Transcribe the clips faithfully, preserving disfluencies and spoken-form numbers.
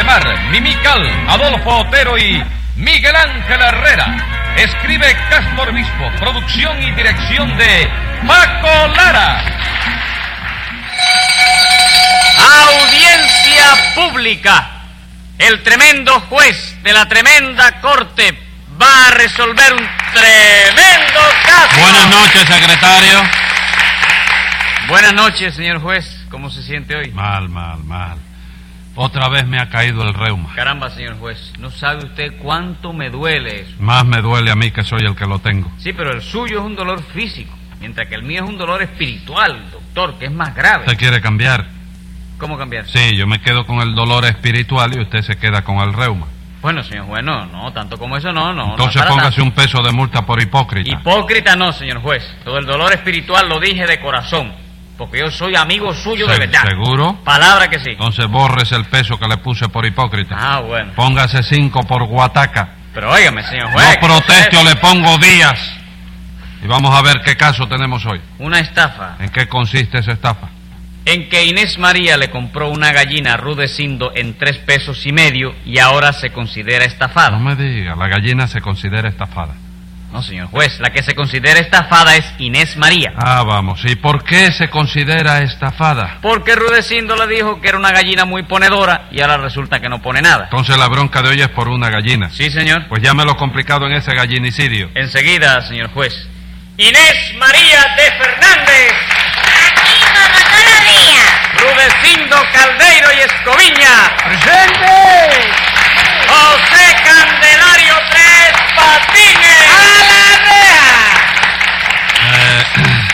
Valdemar, Mimical, Adolfo Otero y Miguel Ángel Herrera. Escribe Castro Obispo, producción y dirección de Paco Lara. Audiencia pública. El tremendo juez de la tremenda corte va a resolver un tremendo caso. Buenas noches, secretario. Buenas noches, señor juez. ¿Cómo se siente hoy? Mal, mal, mal. Otra vez me ha caído el reuma. Caramba, señor juez, ¿no sabe usted cuánto me duele eso? Más me duele a mí que soy el que lo tengo. Sí, pero el suyo es un dolor físico, mientras que el mío es un dolor espiritual, doctor, que es más grave. ¿Usted quiere cambiar? ¿Cómo cambiar? Sí, yo me quedo con el dolor espiritual y usted se queda con el reuma. Bueno, señor juez, no, no, tanto como eso no, no. Entonces no póngase tanto. un peso de multa por hipócrita. Hipócrita no, señor juez. Todo el dolor espiritual lo dije de corazón, porque yo soy amigo suyo de Se- verdad. ¿Seguro? Palabra que sí. Entonces borres el peso que le puse por hipócrita. Ah, bueno. Póngase cinco por guataca. Pero óigame, señor juez. No proteste o le pongo días. Y vamos a ver qué caso tenemos hoy. Una estafa ¿En qué consiste esa estafa? en que Inés María le compró una gallina a Rudecindo en tres pesos y medio y ahora se considera estafada. No me diga, la gallina se considera estafada. No, señor juez, la que se considera estafada es Inés María. Ah, vamos. ¿Y por qué se considera estafada? Porque Rudecindo le dijo que era una gallina muy ponedora y ahora resulta que no pone nada. Entonces la bronca de hoy es por una gallina. Sí, señor. Pues ya me lo complicado en ese gallinicidio. Enseguida, señor juez. Inés María de Fernández, Aquí como todos los días. Rudecindo Caldeiro y Escoviña, ¡Presente! José Candelario Tres Patines. Eh,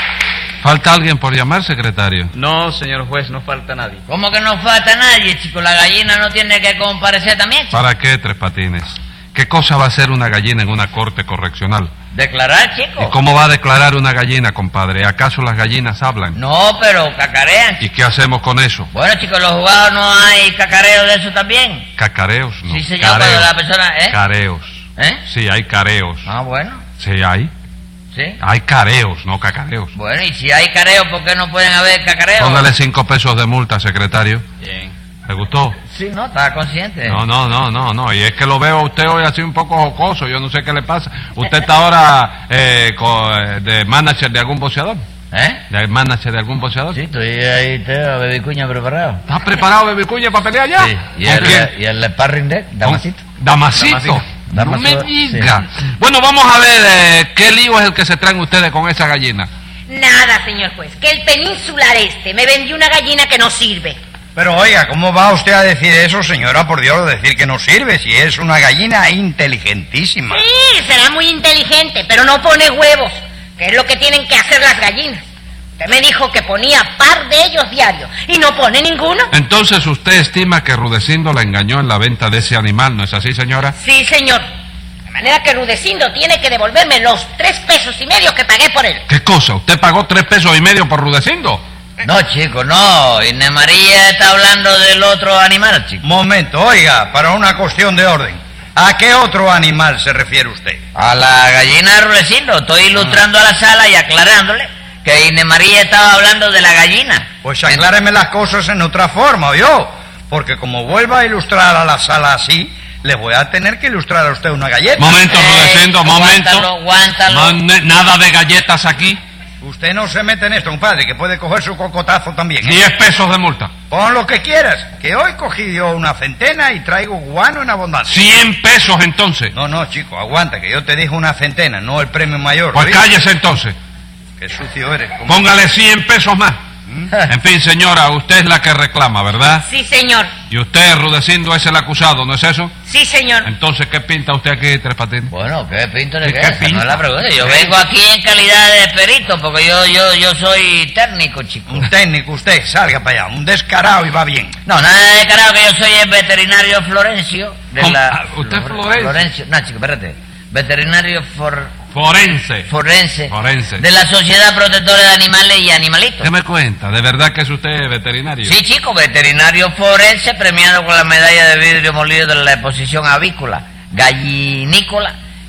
¿Falta alguien por llamar, secretario? No, señor juez, no falta nadie. ¿Cómo que no falta nadie, chico? La gallina no tiene que comparecer también, chico. ¿Para qué, Tres Patines? ¿Qué cosa va a hacer una gallina en una corte correccional? ¿Declarar, chico? ¿Y cómo va a declarar una gallina, compadre? ¿Acaso las gallinas hablan? No, pero cacarean. ¿Y qué hacemos con eso? Bueno, chicos, los jugados no hay cacareo de eso también. ¿Cacareos? No. Sí, señor, cuando la persona... ¿Eh? Careos. ¿Eh? Sí, hay careos. Ah, bueno. Sí, hay. Sí. Hay careos, no cacareos. Bueno, y si hay careo, ¿por qué no pueden haber cacareo? Póngale cinco pesos de multa, secretario. Bien. ¿Le gustó? Sí, no, estaba consciente. No, no, no, no, no. Y es que lo veo a usted hoy así un poco jocoso. Yo no sé qué le pasa. ¿Usted está ahora eh, co- eh, de manager de algún boxeador? ¿Eh? ¿De manager de algún boxeador? Sí, estoy ahí, te a Baby Cuña preparado. ¿Estás preparado, Baby Cuña, para pelear ya? Sí, y ¿Con el, quién? y el sparring de Damasito. ¿Con- Damasito. Damasito. No me Damasito, diga. sí. Bueno, vamos a ver eh, qué lío es el que se traen ustedes con esa gallina. Nada, señor juez, que el peninsular este me vendió una gallina que no sirve. Pero oiga, ¿cómo va usted a decir eso, señora? Por Dios, decir que no sirve, si es una gallina inteligentísima. Sí, será muy inteligente, pero no pone huevos, que es lo que tienen que hacer las gallinas. Usted me dijo que ponía par de ellos diarios y no pone ninguno. Entonces usted estima que Rudecindo la engañó en la venta de ese animal, ¿no es así, señora? Sí, señor. De manera que Rudecindo tiene que devolverme los tres pesos y medio que pagué por él. ¿Qué cosa? ¿Usted pagó tres pesos y medio por Rudecindo? No, chico, no. Inés María está hablando del otro animal, chico. Momento, oiga, para una cuestión de orden. ¿A qué otro animal se refiere usted? A la gallina de Rudecindo. Estoy ilustrando a la sala y aclarándole que Inés María estaba hablando de la gallina. Pues acláreme las cosas en otra forma, ¿oyó? Porque como vuelva a ilustrar a la sala así, le voy a tener que ilustrar a usted una galleta. Momento, Eh, Rudecindo, momento. aguántalo, aguántalo. No, ne- nada de galletas aquí. Usted no se mete en esto, compadre, que puede coger su cocotazo también, ¿eh? Diez pesos de multa. Pon lo que quieras, que hoy cogí yo una centena y traigo guano en abundancia. Cien pesos entonces. No, no, chico, aguanta, que yo te dije una centena, no el premio mayor. Pues ¿oíste? cállese entonces. Qué sucio eres. ¿cómo? Póngale cien pesos más. En fin, señora, usted es la que reclama, ¿verdad? Sí, señor. Y usted, Rudecindo, es el acusado, ¿no es eso? Sí, señor. Entonces, ¿qué pinta usted aquí, Tres Patines? Bueno, ¿qué pinto de ¿Qué qué? Esa pinta? no es la pregunta. Yo vengo aquí en calidad de perito porque yo yo yo soy técnico, chico. Un técnico, usted, salga para allá, un descarado y va bien. No, nada de carajo, que yo soy el veterinario Florencio de ¿Cómo? la... Ah, ¿usted es Florencio? Florencio. No, chico, espérate. Veterinario for... Forense. forense. Forense. De la Sociedad Protectora de Animales y Animalitos. ¿Qué me cuenta? ¿De verdad que es usted veterinario? Sí, chico, veterinario forense premiado con la medalla de vidrio molido de la exposición avícola, gallinícola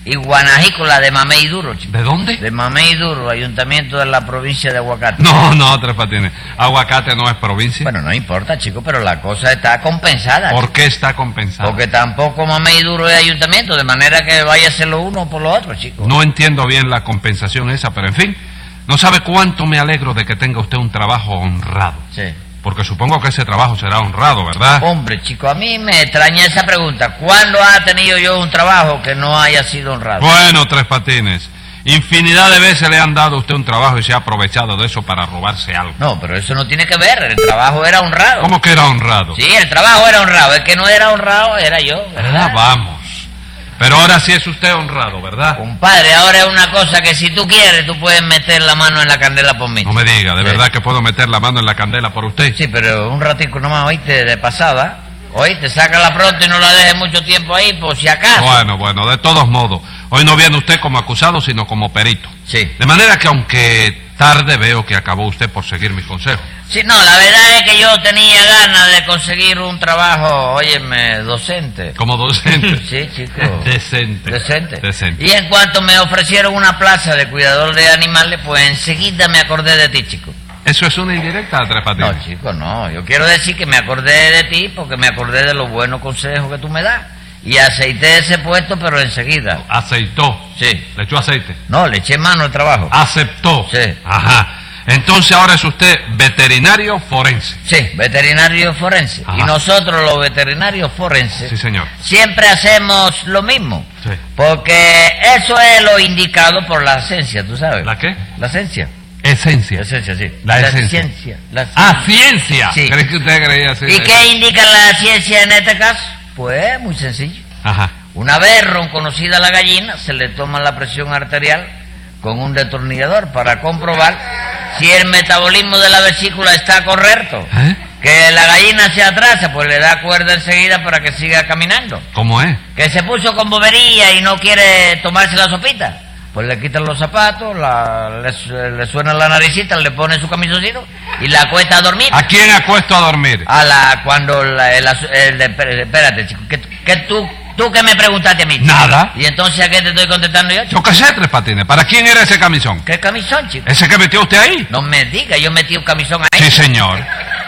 y guanajícola de Mamey Duro, chico. ¿De dónde? De Mamey Duro, ayuntamiento de la provincia de Aguacate. No, no, Tres Patines. Aguacate no es provincia. Bueno, no importa, chico, pero la cosa está compensada. ¿Por chico. qué está compensado? Porque tampoco Mamey Duro es ayuntamiento, de manera que vaya a ser lo uno por lo otro, chico. No entiendo bien la compensación esa, pero en fin, no sabe cuánto me alegro de que tenga usted un trabajo honrado. Sí. Porque supongo que ese trabajo será honrado, ¿verdad? Hombre, chico, a mí me extraña esa pregunta. ¿Cuándo ha tenido yo un trabajo que no haya sido honrado? Bueno, Tres Patines, infinidad de veces le han dado a usted un trabajo y se ha aprovechado de eso para robarse algo. No, pero eso no tiene que ver, el trabajo era honrado. ¿Cómo que era honrado? Sí, el trabajo era honrado, el que no era honrado era yo, ¿verdad? Ah, vamos. Pero ahora sí es usted honrado, ¿verdad? Compadre, ahora es una cosa que si tú quieres, tú puedes meter la mano en la candela por mí. No me diga, ¿de Sí. verdad que puedo meter la mano en la candela por usted? Sí, pero un ratico nomás, oíste, de pasada. Oíste, sácala pronto y no la dejes mucho tiempo ahí, por si acaso. Bueno, bueno, de todos modos, hoy no viene usted como acusado, sino como perito. Sí. De manera que aunque tarde veo que acabó usted por seguir mis consejos. Sí, no, la verdad es que yo tenía ganas de conseguir un trabajo, óyeme, docente. Como docente. Sí, chico. Decente. Decente. Decente. Y en cuanto me ofrecieron una plaza de cuidador de animales, pues enseguida me acordé de ti, chico. ¿Eso es una indirecta, Tres Patines? No, chico, no. Yo quiero decir que me acordé de ti porque me acordé de los buenos consejos que tú me das. Y aceité ese puesto, pero enseguida. Aceitó. Sí. Le echó aceite. No, le eché mano al trabajo. Aceptó. Sí. Ajá. Entonces ahora es usted veterinario forense. Sí, veterinario forense. Ajá. Y nosotros los veterinarios forenses Sí, señor. siempre hacemos lo mismo. Sí. Porque eso es lo indicado por la ciencia, ¿tú sabes? ¿La qué? La ciencia. Esencia. La ciencia, sí. La esencia. ciencia. La Ah, ciencia. Sí. ¿Crees que usted creía así? ¿Y qué indica la ciencia en este caso? Pues muy sencillo. Ajá. Una vez ronconocida la gallina, se le toma la presión arterial con un destornillador para comprobar si el metabolismo de la vesícula está correcto. ¿Eh? Que la gallina se atrasa, pues le da cuerda enseguida para que siga caminando. ¿Cómo es? Que se puso con bobería y no quiere tomarse la sopita, pues le quitan los zapatos, la, le, su- le suena la naricita, le pone su camisoncito y la acuesta a dormir. ¿A quién acuesto a dormir? A la, cuando la, el, asu- el- el- espérate, chico, que, que tú, tú que me preguntaste a mí. Nada. ¿Y entonces a qué te estoy contestando yo, chico? Yo qué sé, Tres Patines. ¿Para quién era ese camisón? ¿Qué camisón, chico? ¿Ese que metió usted ahí? No me diga, yo metí un camisón ahí. Sí, señor.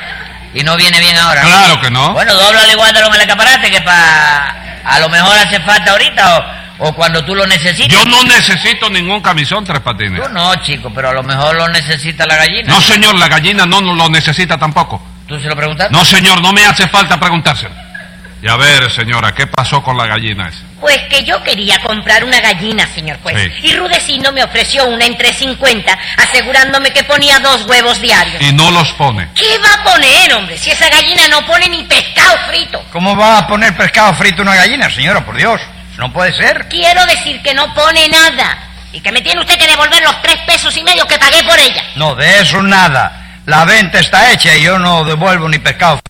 Y no viene bien ahora. ¿no? Claro que no. Bueno, dóblalo igual de lo el escaparate, que para a lo mejor hace falta ahorita o, o cuando tú lo necesites. Yo no necesito ningún camisón, Tres Patines. Tú no, chico, pero a lo mejor lo necesita la gallina. No, señor, la gallina no lo necesita tampoco. ¿Tú se lo preguntaste? No, señor, no me hace falta preguntárselo. Y a ver, señora, ¿qué pasó con la gallina esa? Pues que yo quería comprar una gallina, señor juez. Sí. Y Rudecindo me ofreció una en tres cincuenta, asegurándome que ponía dos huevos diarios. Y no los pone. ¿Qué va a poner, hombre? Si esa gallina no pone ni pescado frito. ¿Cómo va a poner pescado frito una gallina, señora? Por Dios. No puede ser. Quiero decir que no pone nada. Y que me tiene usted que devolver los tres pesos y medio que pagué por ella. No, de eso nada. La venta está hecha y yo no devuelvo ni pescado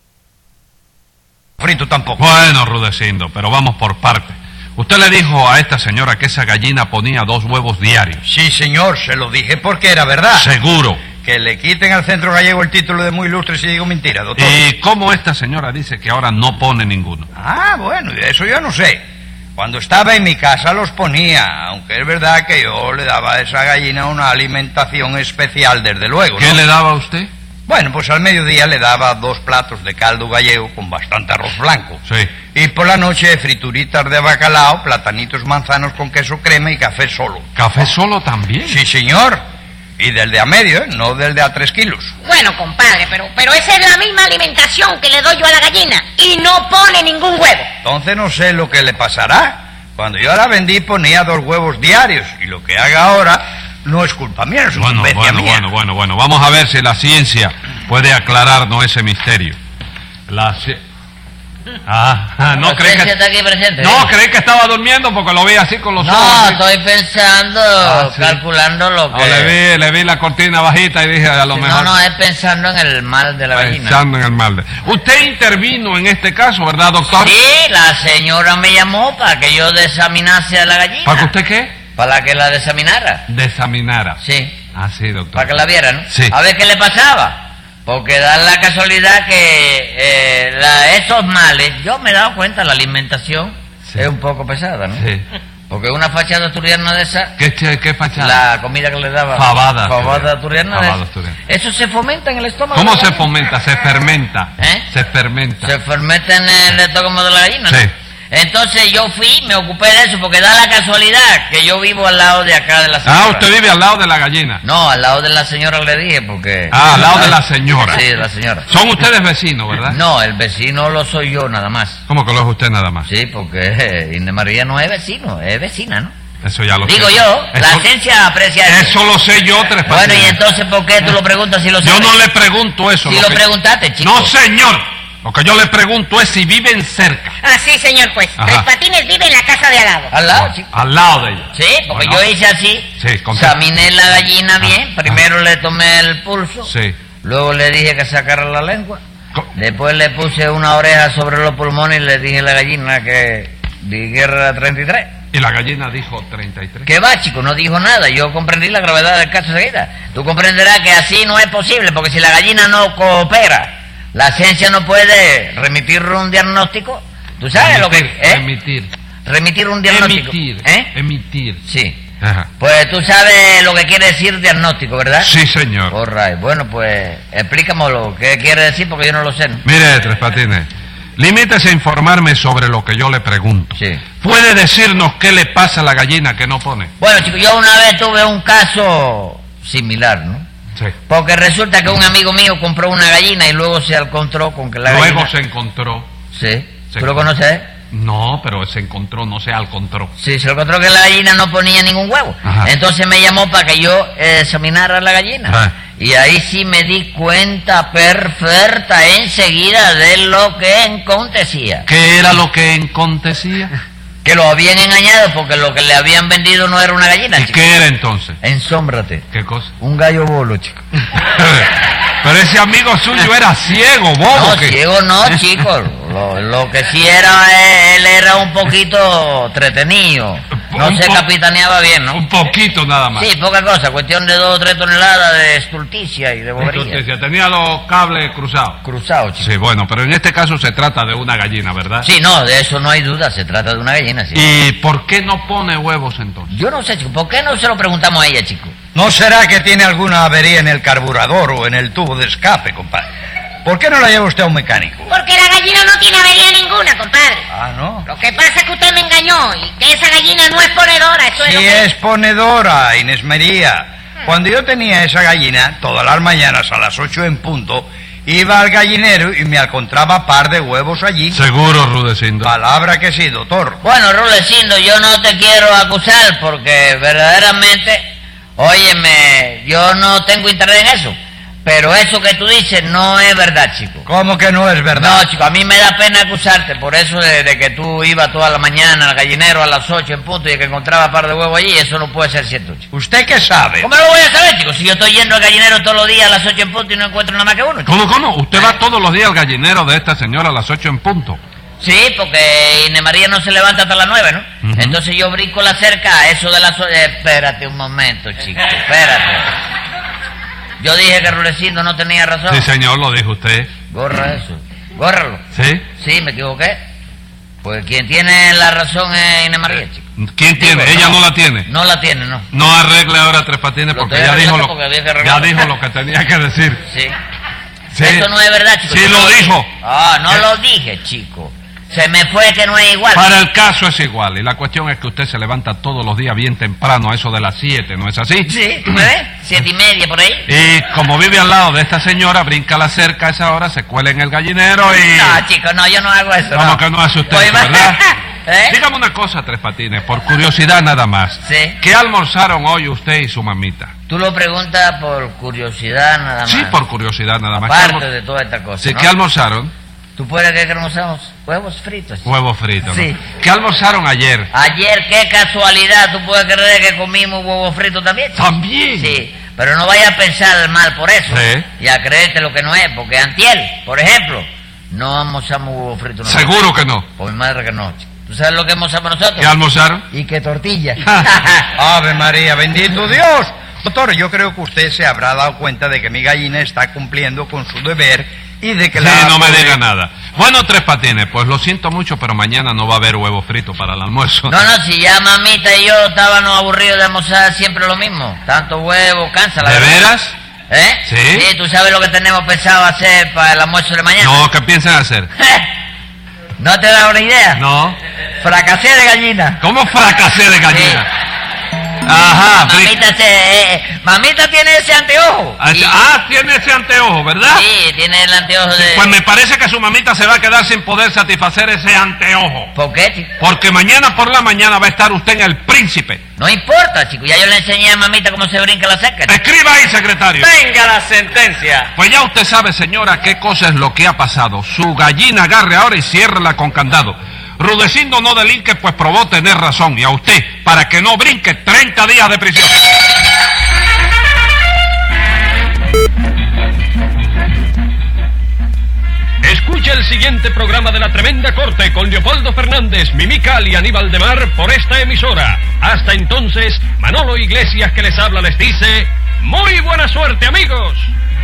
frito tampoco. Bueno, Rudecindo, pero vamos por parte. Usted le dijo a esta señora que esa gallina ponía dos huevos diarios. Sí, señor, se lo dije porque era verdad. Seguro. Que le quiten al centro gallego el título de muy ilustre si digo mentira, doctor. ¿Y cómo esta señora dice que ahora no pone ninguno? Ah, bueno, y de eso yo no sé. Cuando estaba en mi casa los ponía, aunque es verdad que yo le daba a esa gallina una alimentación especial, desde luego, ¿no? ¿Qué le daba a usted? Bueno, pues al mediodía le daba dos platos de caldo gallego con bastante arroz blanco. Sí. Y por la noche frituritas de bacalao, platanitos manzanos con queso crema y café solo. ¿Café solo también? Sí, señor. Y del de a medio, ¿eh? No del de a tres kilos. Bueno, compadre, pero, pero esa es la misma alimentación que le doy yo a la gallina. Y no pone ningún huevo. Entonces no sé lo que le pasará. Cuando yo la vendí ponía dos huevos diarios. Y lo que haga ahora no es culpa mía, es Bueno, incumbencia bueno, mía. bueno, bueno, bueno. Vamos a ver si la ciencia puede aclararnos ese misterio. La ci- Ah, no La creí ciencia que... está aquí presente. No, ¿eh? creí que estaba durmiendo porque lo vi así con los ojos. No, así. estoy pensando, Ah, sí. calculando lo No, que... le vi, le vi la cortina bajita y dije a lo Sí, mejor... No, no, es pensando en el mal de la gallina. Pensando en el mal. de- Usted intervino en este caso, ¿verdad, doctor? Sí, la señora me llamó para que yo desaminase a la gallina. ¿Para que usted qué? Para que la desaminara. Desaminara. Sí, Ah, sí, doctor. para que la viera, ¿no? Sí. A ver qué le pasaba. Porque da la casualidad que eh, la- esos males, yo me he dado cuenta, la alimentación Sí. es un poco pesada, ¿no? Sí. Porque una fachada asturiana de esa, ¿Qué, che- qué fachada? la comida que le daba... Fabada Fabada asturiana. asturiana. de Fabada esa. asturiana. Eso se fomenta en el estómago. ¿Cómo de la se gallina. fomenta? Se fermenta. ¿Eh? Se fermenta. Se fermenta en el estómago de la gallina, ¿no? Sí. Entonces yo fui, me ocupé de eso, porque da la casualidad que yo vivo al lado de acá de la señora. Ah, usted vive al lado de la gallina. No, al lado de la señora le dije, porque... Ah, al lado de la señora. Sí, de la señora. Son ustedes vecinos, ¿verdad? No, el vecino lo soy yo nada más. ¿Cómo que lo es usted nada más? Sí, porque eh, Inés María no es vecino, es vecina, ¿no? Eso ya lo Digo sé. yo, la Eso- esencia aprecia eso. Eso lo sé yo, Tres Bueno, Patines. y entonces, ¿por qué tú lo preguntas si lo Yo sabes? no le pregunto eso. Si lo lo que- preguntaste, chico. No, señor. Lo que yo le pregunto es si viven cerca. Ah, sí, señor, pues. Ajá. Tres Patines vive en la casa de al lado. Al lado, chico. Al lado de ella. Sí, porque Bueno. yo hice así. Sí, contesta. examiné la gallina bien. Ah, Primero le tomé el pulso. Sí. Luego le dije que sacara la lengua. Co- Después le puse una oreja sobre los pulmones y le dije a la gallina que dijera treinta y tres. Y la gallina dijo treinta y tres. ¿Qué va, chico? No dijo nada. Yo comprendí la gravedad del caso seguida. Tú comprenderás que así no es posible, porque si la gallina no coopera, la ciencia no puede remitir un diagnóstico. ¿Tú sabes lo que Emitir, ¿eh? Emitir. Remitir un diagnóstico. Emitir. ¿Eh? Emitir. Sí. Ajá. Pues tú sabes lo que quiere decir diagnóstico, ¿verdad? Sí, señor. All right. Bueno, pues explícamelo. ¿Qué quiere decir? Porque yo no lo sé, ¿no? Mire, Tres Patines, limítese a informarme sobre lo que yo le pregunto. Sí. ¿Puede decirnos qué le pasa a la gallina que no pone? Bueno, chicos, yo una vez tuve un caso similar, ¿no? Sí. Porque resulta que un amigo mío compró una gallina y luego se encontró con que la Luego gallina... se encontró. Sí. Se ¿Tú lo encontró. conoces? No, pero se encontró, no se encontró. Sí, se encontró que la gallina no ponía ningún huevo. Ajá. Entonces me llamó para que yo eh, examinara la gallina. Ajá. Y ahí sí me di cuenta perfecta enseguida de lo que acontecía. ¿Qué era lo que acontecía? Que lo habían engañado porque lo que le habían vendido no era una gallina, ¿Y chico. qué era entonces? Ensómbrate. ¿Qué cosa? Un gallo bolo, chico. Pero ese amigo suyo era ciego, bobo. No, que- ciego no, chico. Lo, lo que sí era, eh, él era un poquito entretenido. No Un se po- capitaneaba bien, ¿no? Un poquito nada más. Sí, poca cosa. Cuestión de dos o tres toneladas de estulticia y de bobería. Entonces, tenía los cables cruzados. Cruzado, chico. Sí, bueno, pero en este caso se trata de una gallina, ¿verdad? Sí, no, de eso no hay duda. Se trata de una gallina, sí. ¿Y por qué no pone huevos entonces? Yo no sé, chico. ¿Por qué no se lo preguntamos a ella, chico? ¿No será que tiene alguna avería en el carburador o en el tubo de escape, compadre? ¿Por qué no la lleva usted a un mecánico? Porque la gallina no tiene avería ninguna, compadre. Ah, ¿no? Lo que pasa es que usted me engañó y que esa gallina no es ponedora, eso es Sí lo que... es ponedora, Inés María. Cuando yo tenía esa gallina, todas las mañanas a las ocho en punto, iba al gallinero y me encontraba par de huevos allí. Seguro, Rudecindo. Palabra que sí, doctor. Bueno, Rulecindo, yo no te quiero acusar porque verdaderamente, óyeme, yo no tengo interés en eso. Pero eso que tú dices no es verdad, chico. ¿Cómo que no es verdad? No, chico, a mí me da pena acusarte por eso de, de que tú ibas toda la mañana al gallinero a las ocho en punto y que encontraba par de huevos allí. Eso no puede ser cierto, chico. ¿Usted qué sabe? ¿Cómo lo voy a saber, chico? Si yo estoy yendo al gallinero todos los días a las ocho en punto y no encuentro nada más que uno, chico. ¿Cómo, cómo? Usted va todos los días al gallinero de esta señora a las ocho en punto. Sí, porque Inés María no se levanta hasta las nueve, ¿no? Ujú. Entonces yo brinco la cerca a eso de las ocho. Eh, espérate un momento, chico, espérate. Yo dije que Rulecindo no tenía razón. Sí, señor, lo dijo usted. Gorra eso. Górralo. ¿Sí? Sí, me equivoqué. Pues quien tiene la razón es Inés María, chico. ¿Quién tiene? Digo, Ella no la tiene. No la tiene, no. No arregle ahora Tres Patines Lo porque estoy ya dijo, arreglando lo, porque había que ya arreglarlo. dijo lo que tenía que decir. Sí. Sí. Eso no es verdad, chico. Sí, Yo lo no dijo. Ah, no Eh. lo dije, chico. Se me fue que no es igual. Para el caso es igual. Y la cuestión es que usted se levanta todos los días bien temprano, a eso de las siete, ¿no es así? Sí, ¿tú me ves? Siete y media por ahí. Y como vive al lado de esta señora, brinca la cerca a esa hora, se cuela en el gallinero y... No, chico, no, yo no hago eso. ¿Cómo no. que no hace usted Pues, eso, verdad? ¿Eh? Dígame una cosa, Tres Patines, por curiosidad nada más. Sí. ¿Qué almorzaron hoy usted y su mamita? Tú lo preguntas por curiosidad nada más. Sí, por curiosidad nada más. ¿Qué Aparte almor- de toda esta cosa, Sí, ¿no? ¿qué almorzaron? ¿Tú puedes creer que almorzamos huevos fritos? Huevos fritos, ¿no? Sí. ¿Qué almorzaron ayer? Ayer, qué casualidad, ¿tú puedes creer que comimos huevos fritos también? chico? También. Sí, pero no vayas a pensar mal por eso. Sí. Y a creerte lo que no es, porque antier, por ejemplo, no almorzamos huevos fritos. nosotros. Seguro que no. Por mi madre que no, chico. ¿Tú sabes lo que almorzamos nosotros? ¿Qué almorzaron? Y que tortilla. Ave María, bendito Dios. Doctor, yo creo que usted se habrá dado cuenta de que mi gallina está cumpliendo con su deber y de que Sí, la... no me diga nada. Bueno, Tres Patines, pues lo siento mucho, pero mañana no va a haber huevo frito para el almuerzo. No, no, si ya mamita y yo estábamos aburridos de almorzar siempre lo mismo. Tanto huevo, cansa la ¿De verdad. veras? ¿Eh? Sí. Sí, ¿tú sabes lo que tenemos pensado hacer para el almuerzo de mañana? No, ¿qué piensan hacer? ¿No te da una idea? No. Fracasé de gallina. ¿Cómo fracasé de gallina? Ajá. fri- Mamita, se, eh, eh, mamita tiene ese anteojo. Ah, Y- ah, tiene ese anteojo, ¿verdad? Sí, tiene el anteojo de... Pues me parece que su mamita se va a quedar sin poder satisfacer ese anteojo. ¿Por qué, chico? Porque mañana por la mañana va a estar usted en El Príncipe. No importa, chico. Ya yo le enseñé a mamita cómo se brinca la cerca. Escriba ahí, secretario. Venga la sentencia. Pues ya usted sabe, señora, qué cosa es lo que ha pasado. Su gallina agarre ahora y ciérrela con candado. Rudecindo no delinque, pues probó tener razón. Y a usted, para que no brinque, treinta días de prisión. Escucha el siguiente programa de La Tremenda Corte con Leopoldo Fernández, Mimical y Aníbal de Mar por esta emisora. Hasta entonces, Manolo Iglesias que les habla les dice, ¡muy buena suerte, amigos!